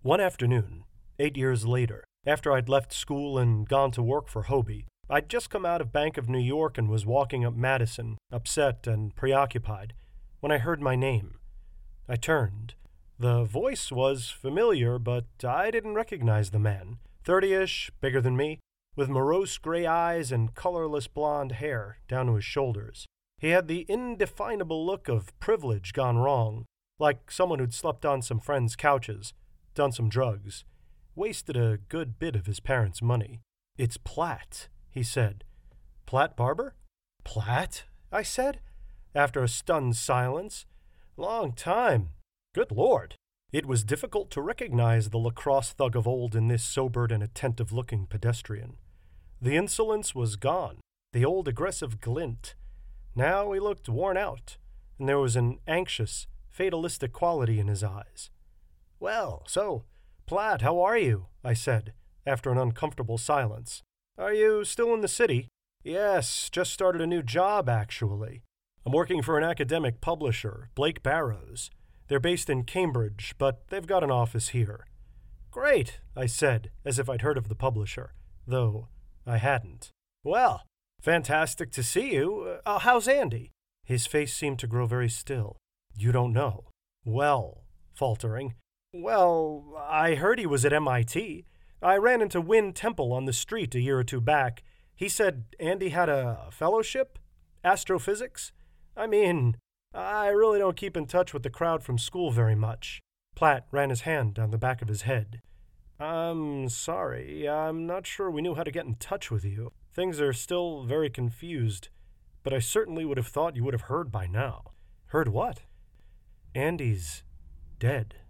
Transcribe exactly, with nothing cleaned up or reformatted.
One afternoon, eight years later, after I'd left school and gone to work for Hobie, I'd just come out of Bank of New York and was walking up Madison, upset and preoccupied, when I heard my name. I turned. The voice was familiar, but I didn't recognize the man. Thirty-ish, bigger than me, with morose gray eyes and colorless blonde hair down to his shoulders. He had the indefinable look of privilege gone wrong, like someone who'd slept on some friends' couches, done some drugs, wasted a good bit of his parents' money. "It's Platt," he said. "Platt Barber?" "Platt?" I said, after a stunned silence. "Long time. Good Lord." It was difficult to recognize the lacrosse thug of old in this sobered and attentive-looking pedestrian. The insolence was gone, the old aggressive glint. Now he looked worn out, and there was an anxious, fatalistic quality in his eyes. "Well, so, Platt, how are you?" I said, after an uncomfortable silence. "Are you still in the city?" "Yes, just started a new job, actually. I'm working for an academic publisher, Blake Barrows. They're based in Cambridge, but they've got an office here." "Great," I said, as if I'd heard of the publisher, though I hadn't. "Well, fantastic to see you. Uh, how's Andy?" His face seemed to grow very still. "You don't know?" "Well," faltering. "Well, I heard he was at M I T. I ran into Wynne Temple on the street a year or two back. He said Andy had a fellowship? Astrophysics? I mean, I really don't keep in touch with the crowd from school very much." Platt ran his hand down the back of his head. "I'm sorry. I'm not sure we knew how to get in touch with you. Things are still very confused, but I certainly would have thought you would have heard by now." "Heard what?" "Andy's dead."